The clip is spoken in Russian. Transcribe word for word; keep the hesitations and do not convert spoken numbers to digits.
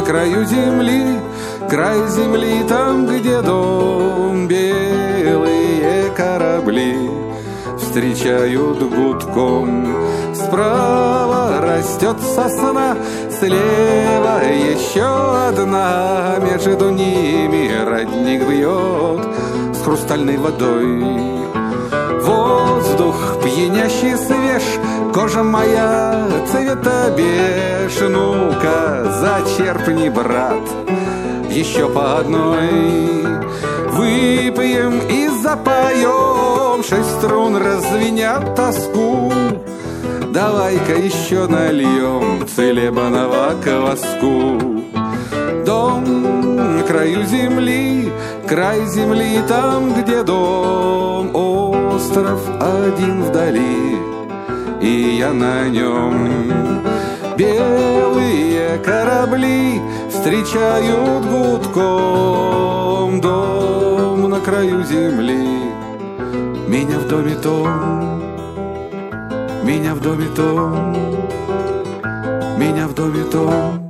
краю земли, край земли, там, где дом, белые корабли встречают гудком. Справа растет сосна, слева еще одна, между ними родник бьет с хрустальной водой. Воздух пьянящий свеж, кожа моя цвета беж. Ну-ка, зачерпни, брат, еще по одной. Выпьем и запоем, шесть струн развенят тоску. Давай-ка еще нальем целебного кваску. Дом на краю земли, край земли, там, где дом. Остров один вдали, и я на нем. Белые корабли встречают гудком. Дом на краю земли, меня в доме том, меня в доме том, меня в доме том.